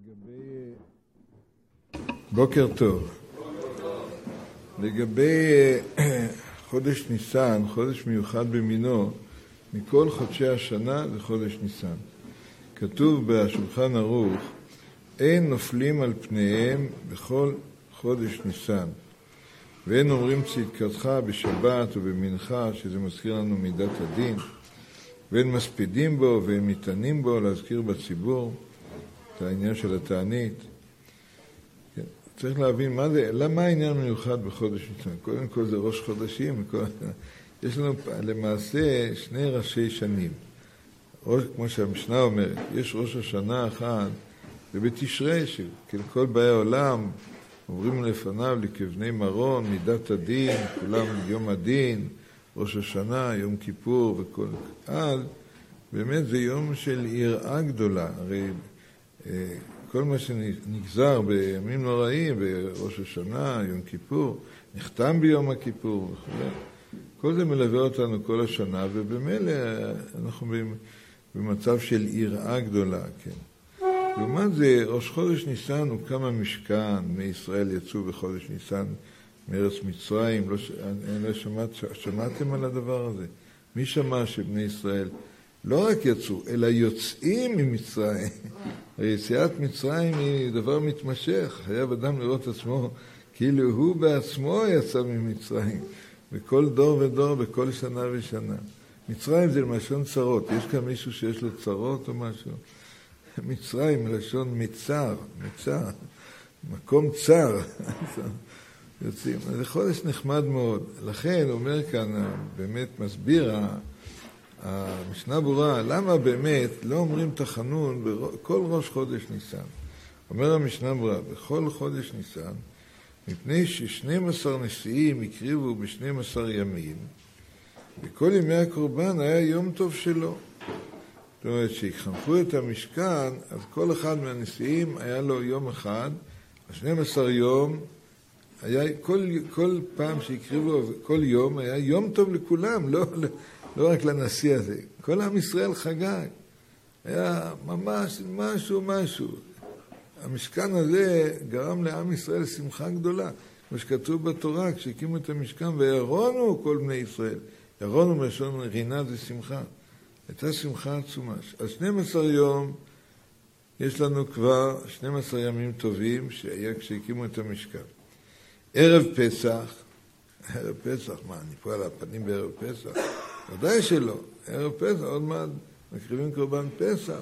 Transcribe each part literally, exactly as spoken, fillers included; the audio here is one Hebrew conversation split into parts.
לגבי... בוקר טוב. לגבי חודש ניסן, חודש מיוחד במינו, מכל חודשי השנה זה חודש ניסן. כתוב בשולחן ערוך, אין נופלים על פניהם בכל חודש ניסן. ואין אומרים צדקתך בשבת ובמנחה, שזה מזכיר לנו מידת הדין. ואין מספידים בו ואין ניתנים בו להזכיר בציבור את העניין של התענית. כן. צריך להבין מה זה, למה העניין מיוחד בחודש ניסן? קודם כל זה ראש חודשים. כל... יש לנו למעשה שני ראשי שנים. ראש, כמו שהמשנה אומרת, יש ראש השנה אחד ובתשרי, שכל כל באי העולם עוברים לפניו לכבני מרון, מידת הדין, כולם יום הדין, ראש השנה, יום כיפור וכל קהל. באמת זה יום של יראה גדולה. הרי כל מה שנגזר בימים נוראים, בראש השנה, יום כיפור, נחתם ביום הכיפור וכו'. כל זה מלווה אותנו כל השנה, ובמילא אנחנו במצב של יראה גדולה, כן. לעומת זה, ראש חודש ניסן הוא כמה משכן, מישראל יצאו בחודש ניסן מארץ מצרים. לא, לא שמעת, שמעתם על הדבר הזה? מי שמע שבני ישראל לא רק יצאו, אלא יוצאים ממצרים? היציאת מצרים היא דבר מתמשך. חייב אדם לראות עצמו כאילו הוא בעצמו יצא ממצרים. בכל דור ודור, בכל שנה ושנה. מצרים זה למשון צרות. יש כאן מישהו שיש לו צרות או משהו? מצרים מלשון מצר, מצר, מקום צר. יוצאים. זה חודש נחמד מאוד. לכן אומר כאן, באמת מסביר המשנה ברורה, למה באמת לא אומרים תחנון בכל ראש חודש ניסן. אומר המשנה ברורה, בכל חודש ניסן, מפני ש-שנים עשר נשיאים הקריבו ב-שנים עשר ימים, וכל ימי הקורבן היה יום טוב שלו. זאת אומרת, שהחנכו את המשכן, אז כל אחד מהנשיאים היה לו יום אחד, ה-שנים עשר יום, היה כל, כל פעם שהקריבו, כל יום, היה יום טוב לכולם, לא, לא, לא רק לנשיא הזה. כל עם ישראל חגג. היה ממש משהו, משהו. המשכן הזה גרם לעם ישראל שמחה גדולה. כמו שכתוב בתורה, כשהקימו את המשכן, וירונו כל בני ישראל. ירונו מלשון רינה זה שמחה. הייתה שמחה עצומה. אז שנים עשר יום, יש לנו כבר שנים עשר ימים טובים, שהיה כשהקימו את המשכן. ערב פסח, ערב פסח, מה, אני פה על הפנים בערב פסח? ודאי שלא. ערב פסח, עוד מעט מקריבים קורבן פסח.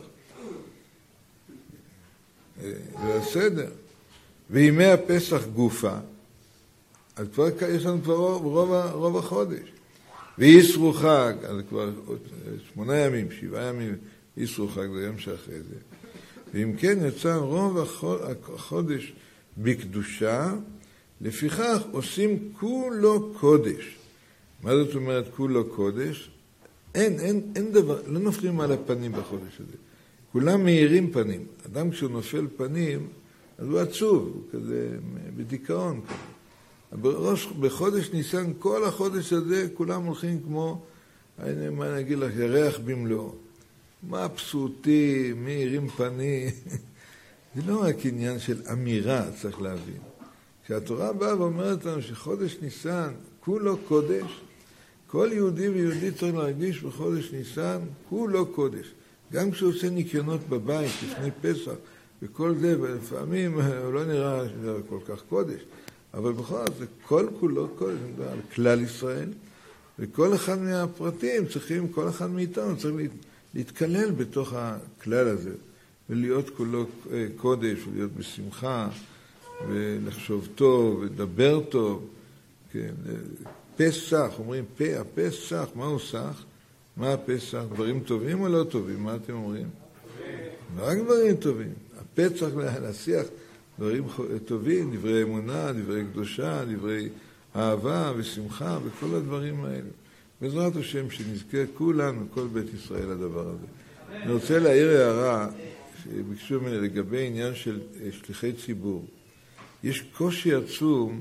זה הסדר. וימי הפסח גופה, אז כבר יש לנו כבר רוב, רוב החודש. ויסרו חג, אז כבר שמונה ימים, שבעה ימים, יסרו חג, זה יום שאחרי זה. ואם כן יצא רוב החודש בקדושה, לפיכך עושים כולו קודש. מה זאת אומרת כולו קודש? אין, אין, אין דבר, לא נופלים על הפנים בחודש הזה. כולם מאירים פנים. אדם כשהוא נופל פנים, אז הוא עצוב, הוא כזה בדיכאון כזה. בראש, בחודש ניסן, כל החודש הזה, כולם הולכים כמו, אני, מה אני אגיד לך, ירח במלואו. מבסוטים, מאירים פנים. זה לא רק עניין של אמירה, צריך להבין. כשהתורה באה ואומרת לנו שחודש ניסן, כולו קודש, כל יהודי ויהודי צריך להרגיש בחודש ניסן, כולו קודש. גם כשהוא עושה ניקיונות בבית לפני פסח, וכל זה, ולפעמים הוא לא נראה שזה כל כך קודש, אבל בכל זאת, זה כל כולו קודש, על כלל ישראל, וכל אחד מהפרטים צריכים, כל אחד מאיתנו צריך להתכלל בתוך הכלל הזה, ולהיות כולו קודש, ולהיות בשמחה, ולחשוב טוב, ולדבר טוב. כן. פסח, אומרים פה, הפסח, מהו סח? מה הפסח? דברים טובים או לא טובים? מה אתם אומרים? רק דברים טובים. הפה צריך להשיח דברים טובים, דברי אמונה, דברי קדושה, דברי אהבה ושמחה וכל הדברים האלה. בעזרת השם שנזכה כולנו, כל בית ישראל הדבר הזה. אני רוצה להעיר הערה שביקשו ממני לגבי עניין של שליחי ציבור. יש קושי עצום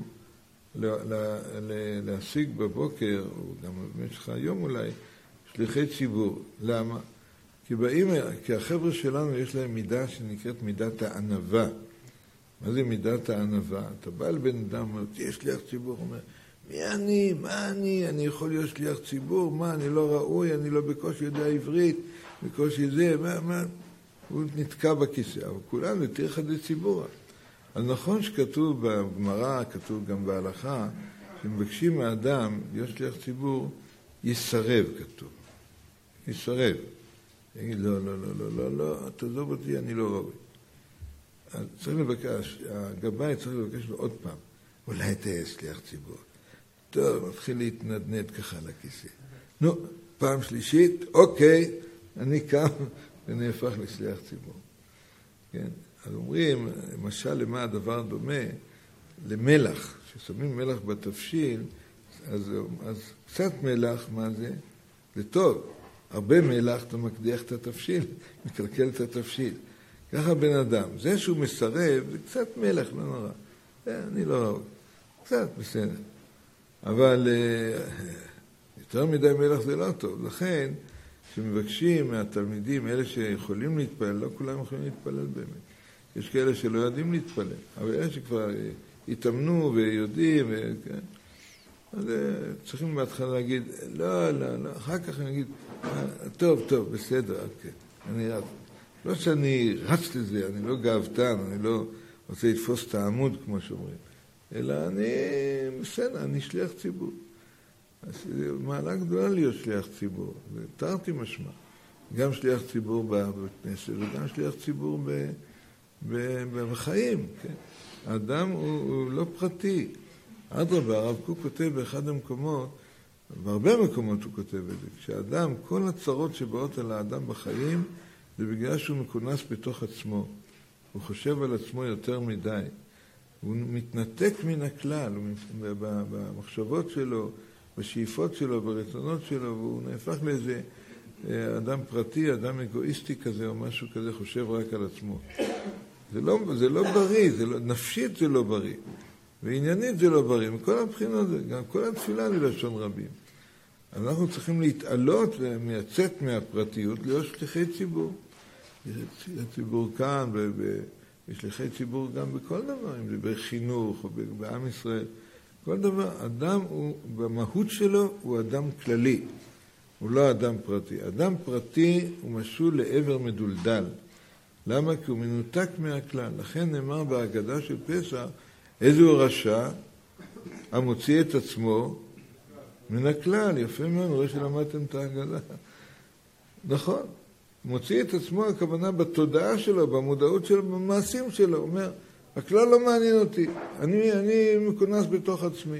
להשיג בבוקר, או גם במשך היום אולי, שליחי ציבור. למה? כי באים, כי החבר'ה שלנו יש להם מידה שנקראת מידת הענווה. מה זה מידת הענווה? אתה בא אל בן אדם, אומר, תהיה שליח ציבור, אומר, מי אני? מה אני? אני יכול להיות שליח ציבור? מה? אני לא ראוי, אני לא בקושי יודע עברית, בקושי זה, מה, מה? הוא נתקע בכיסא, אבל כולנו תהיה חדי ציבור. אז נכון שכתוב בגמרא, כתוב גם בהלכה, שמבקשים מהאדם להיות שליח ציבור, יסרב כתוב. יסרב. יגיד, לא, לא, לא, לא, לא, לא, תעזוב אותי, אני לא ראוי. אז צריך לבקש, הגבאי צריך לבקש לו עוד פעם, אולי תהיה שליח ציבור. טוב, מתחיל להתנדנד ככה לכיסא. נו, פעם שלישית, אוקיי, אני קם ונהפך לשליח ציבור. כן? אז אומרים, למשל, למה הדבר דומה? למלח. כששמים מלח בתבשיל, אז, אז קצת מלח, מה זה? זה טוב. הרבה מלח, אתה מקדיח את התבשיל, מקלקל את התבשיל. ככה בן אדם. זה שהוא מסרב, זה קצת מלח, לא נורא. זה, אני לא ראוי. קצת, בסדר. אבל יותר מדי מלח זה לא טוב. לכן, כשמבקשים מהתלמידים, אלה שיכולים להתפלל, לא כולם יכולים להתפלל באמת. יש כאלה שלא יודעים להתפלל, אבל אלה שכבר התאמנו ויודעים, וכן. אז צריכים בהתחלה להגיד, לא, לא, לא, אחר כך אני אגיד, טוב, טוב, בסדר, אוקיי, אני רץ. לא שאני רץ לזה, אני לא גאוותן, אני לא רוצה לתפוס את העמוד, כמו שאומרים, אלא אני, בסדר, אני שליח ציבור. אז זו מעלה גדולה להיות שליח ציבור, זה תרתי משמע. גם שליח ציבור בבית כנסת וגם שליח ציבור ב... בחיים, כן? האדם הוא, הוא לא פרטי. אדרבה, הרב קוק כותב באחד המקומות, בהרבה מקומות הוא כותב את זה, כשאדם, כל הצרות שבאות על האדם בחיים, זה בגלל שהוא מכונס בתוך עצמו. הוא חושב על עצמו יותר מדי. הוא מתנתק מן הכלל, במחשבות שלו, בשאיפות שלו, ברצונות שלו, והוא נהפך לאיזה אדם פרטי, אדם אגואיסטי כזה, או משהו כזה, חושב רק על עצמו. זה לא, זה לא בריא, זה לא, נפשית זה לא בריא, ועניינית זה לא בריא, מכל הבחינות זה, גם כל התפילה ללשון רבים. אנחנו צריכים להתעלות ומייצאת מהפרטיות להיות שליחי ציבור. יש ציבור כאן, ושליחי ציבור גם בכל דבר, אם זה בחינוך או בעם ישראל. כל דבר, אדם הוא, במהות שלו הוא אדם כללי, הוא לא אדם פרטי. אדם פרטי הוא משול לעבר מדולדל. למה? כי הוא מנותק מהכלל. לכן נאמר בהגדה של פסח, איזהו רשע המוציא את עצמו מן הכלל. יפה מאוד, רואה שלמדתם את ההגדה. נכון. מוציא את עצמו, הכוונה בתודעה שלו, במודעות שלו, במעשים שלו. הוא אומר, הכלל לא מעניין אותי. אני, אני מכונס בתוך עצמי.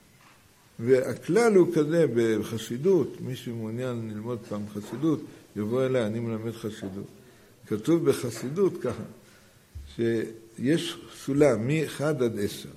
והכלל הוא כזה בחסידות, מי שמעוניין ללמוד פעם חסידות, יבוא אליי, אני מלמד חסידות. כתוב בחסידות ככה, שיש סולם מ-אחד עד עשר.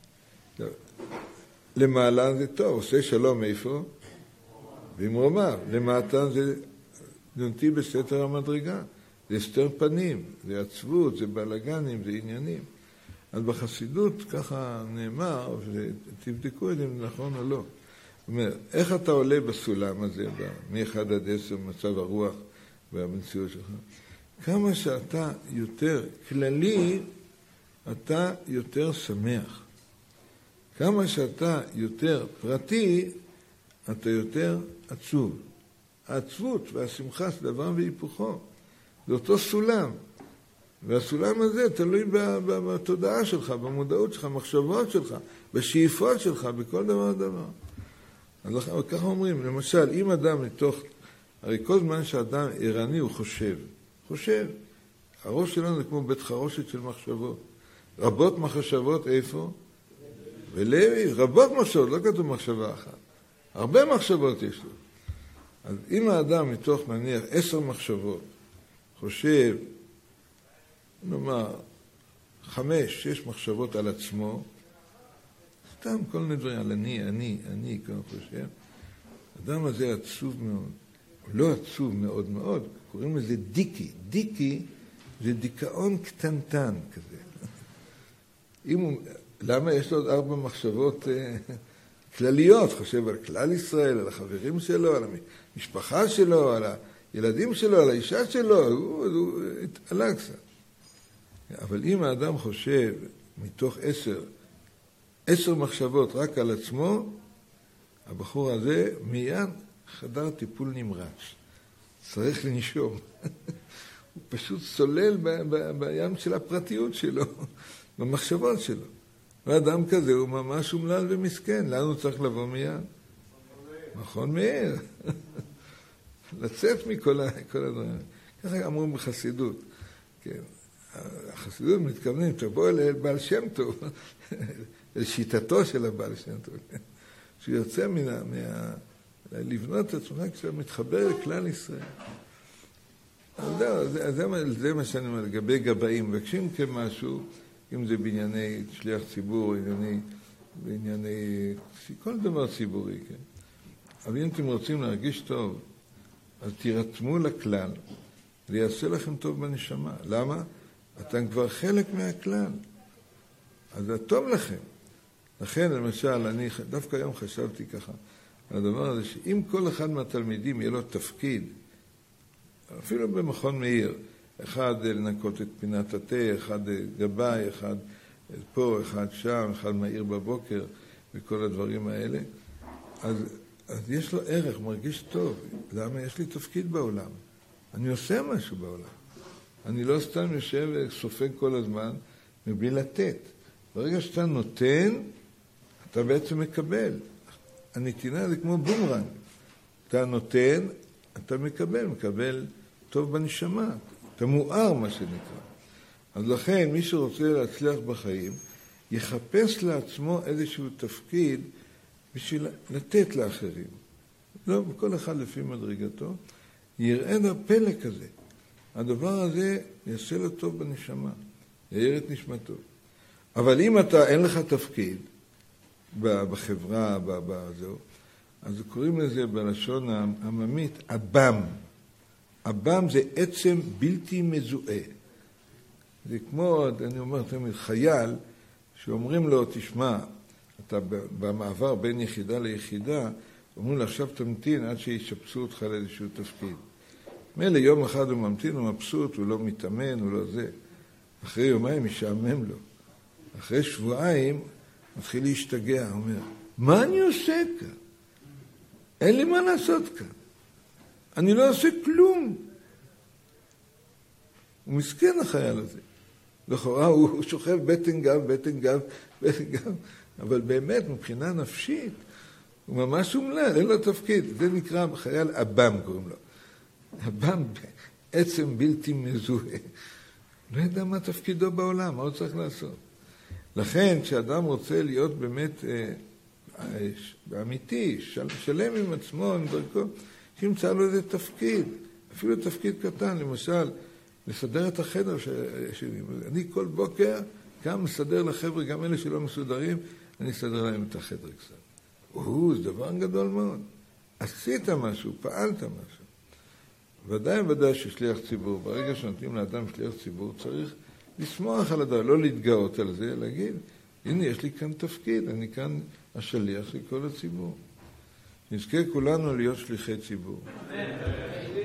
למעלה זה טוב, עושה שלום איפה? במרומיו. למטה זה נונתי בסתר המדרגה. זה הסתר פנים, זה עצבות, זה בלגנים, זה עניינים. אז בחסידות ככה נאמר, ותבדקו את זה אם נכון או לא. זאת אומרת, איך אתה עולה בסולם הזה, מ-אחד עד עשר, במצב הרוח והמציאות שלך? כמה שאתה יותר כללי, אתה יותר שמח. כמה שאתה יותר פרטי, אתה יותר עצוב. העצבות והשמחה זה דבר והיפוכו. זה אותו סולם. והסולם הזה תלוי בתודעה שלך, במודעות שלך, במחשבות שלך, בשאיפות שלך, בכל דבר דבר. אז ככה אומרים, למשל, אם אדם לתוך, הרי כל זמן שאדם ערני הוא חושב. חושב. הראש שלנו זה כמו בית חרושת של מחשבות. רבות מחשבות איפה? ולוי, רבות מחשבות, לא כתוב מחשבה אחת. הרבה מחשבות יש לו. אז אם האדם מתוך נניח עשר מחשבות חושב, נאמר, חמש, שש מחשבות על עצמו, סתם כל מיני דברים, על אני, אני, אני, כמו חושב, האדם הזה עצוב מאוד. הוא לא עצוב מאוד מאוד, קוראים לזה דיקי. דיקי זה דיכאון קטנטן כזה. אם הוא, למה יש לו עוד ארבע מחשבות אה, כלליות? חושב על כלל ישראל, על החברים שלו, על המשפחה שלו, על הילדים שלו, על האישה שלו, הוא, הוא התעלה קצת. אבל אם האדם חושב מתוך עשר, עשר מחשבות רק על עצמו, הבחור הזה מיד חדר טיפול נמרץ. צריך לנשום. הוא פשוט סולל ב- ב- בים של הפרטיות שלו, במחשבות שלו. ואדם כזה הוא ממש אומלל ומסכן. לאן הוא צריך לבוא מיד? מכון מאיר. לצאת מכל הדברים. ככה אמרו בחסידות. כן. החסידות מתכוונים, תבוא אל בעל שם טוב, אל שיטתו של הבעל שם טוב. שהוא יוצא מה... מה... לבנות את עצמך כשהוא מתחבר לכלל ישראל. אז זהו, זה, זה, זה מה שאני אומר, לגבי גבאים. מבקשים כמשהו, אם זה בענייני שליח ציבור, בענייני, בענייני, כל דבר ציבורי, כן. אבל אם אתם רוצים להרגיש טוב, אז תירתמו לכלל, זה יעשה לכם טוב בנשמה. למה? אתם כבר חלק מהכלל. אז זה טוב לכם. לכן, למשל, אני דווקא היום חשבתי ככה, על הדבר הזה, שאם כל אחד מהתלמידים יהיה לו תפקיד, אפילו במכון מאיר, אחד לנקות את פינת התה, אחד גבאי, אחד פה, אחד שם, אחד מאיר בבוקר, וכל הדברים האלה, אז, אז יש לו ערך, מרגיש טוב. למה? יש לי תפקיד בעולם. אני עושה משהו בעולם. אני לא סתם יושב וסופג כל הזמן, מבלי לתת. ברגע שאתה נותן, אתה בעצם מקבל. הנתינה זה כמו בומרנג. אתה נותן, אתה מקבל, מקבל טוב בנשמה. אתה מואר, מה שנקרא. אז לכן, מי שרוצה להצליח בחיים, יחפש לעצמו איזשהו תפקיד בשביל לתת לאחרים. לא, כל אחד לפי מדרגתו, יראה את הפלא כזה. הדבר הזה יעשה לו טוב בנשמה, יאיר את נשמתו. אבל אם אתה, אין לך תפקיד בחברה, בזהו, אז קוראים לזה בלשון העממית, אב"ם. אב"ם זה עצם בלתי מזוהה. זה כמו, אני אומר תמיד, חייל, שאומרים לו, תשמע, אתה במעבר בין יחידה ליחידה, אומרים לו, עכשיו תמתין עד שישפצו אותך לאיזשהו תפקיד. מילא יום אחד הוא ממתין, הוא מבסוט, הוא לא מתאמן, הוא לא זה. אחרי יומיים משעמם לו. אחרי שבועיים מתחיל להשתגע, הוא אומר, מה אני עושה כאן? אין לי מה לעשות כאן. אני לא עושה כלום. הוא מסכן החייל הזה. לכאורה הוא שוכב בטן גב, בטן גב, בטן גב, אבל באמת מבחינה נפשית הוא ממש אומלל, אין לו תפקיד. זה נקרא חייל אב"ם קוראים לו. אב"ם בעצם בלתי מזוהה. לא יודע מה תפקידו בעולם, מה הוא צריך לעשות. לכן כשאדם רוצה להיות באמת אה, אמיתי, של, שלם עם עצמו, עם דרכו, שימצא לו איזה תפקיד, אפילו תפקיד קטן, למשל, לסדר את החדר שלי. אני כל בוקר גם מסדר לחבר'ה, גם אלה שלא מסודרים, אני אסדר להם את החדר קצת. או, זה דבר גדול מאוד. עשית משהו, פעלת משהו. ודאי ודאי ששליח ציבור, ברגע שנותנים לאדם שליח ציבור, צריך לשמוח על הדבר, לא להתגאות על זה, להגיד, הנה, יש לי כאן תפקיד, אני כאן השליח של כל הציבור. נזכה כולנו להיות שליחי ציבור.